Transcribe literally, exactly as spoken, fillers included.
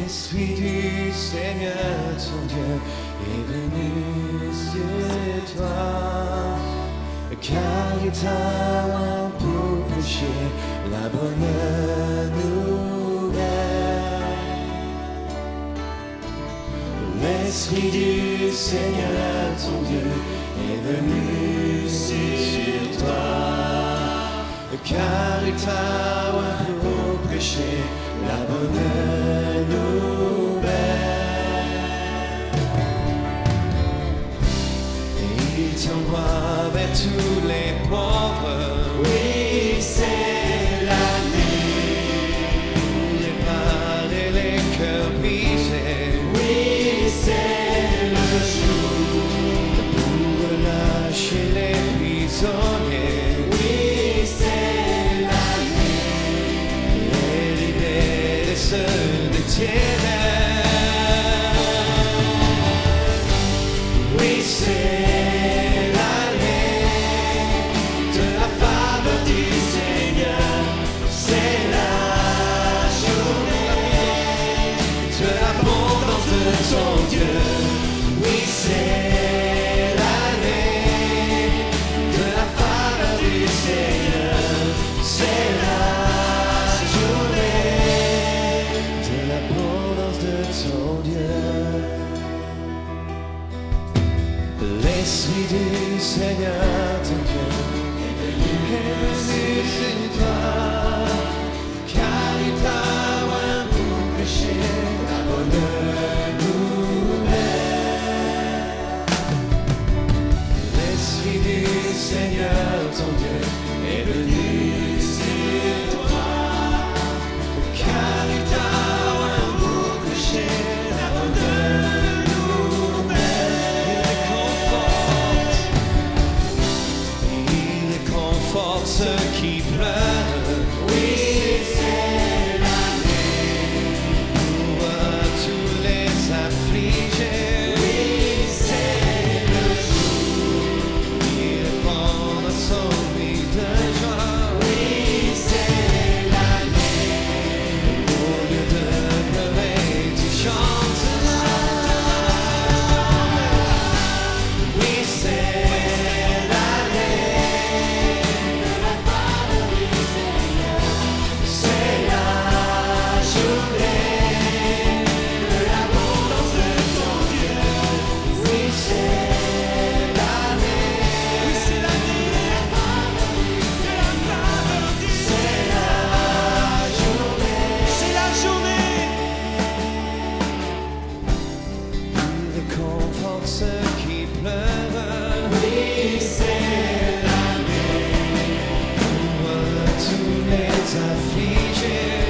L'Esprit du Seigneur, ton Dieu, est venu sur toi, car il t'a oint pour prêcher la bonne nouvelle. L'Esprit du Seigneur, ton Dieu, est venu sur toi, car il t'a oint pour prêcher la bonne nouvelle. Et il t'envoie vers tous les pauvres. Oui, c'est l'année. Réparer les cœurs brisés. Oui, c'est le jour pour relâcher les prisonniers. Oui, c'est l'année. Et libérer les seuls des ténèbres. Oui, c'est ton Dieu, oui c'est l'année de la faveur du Seigneur, c'est la journée de l'abondance de ton Dieu. L'Esprit du Seigneur, ton Dieu, est venu sur toi, car il t'a oint pour prêcher la bonne. Seigneur, ton Dieu, est venu sur toi, car il t'a oint pour prêcher la bonne nouvelle. Il conforte ceux qui pleurent. Oui, c'est l'année pour tous les affligés. Affligés.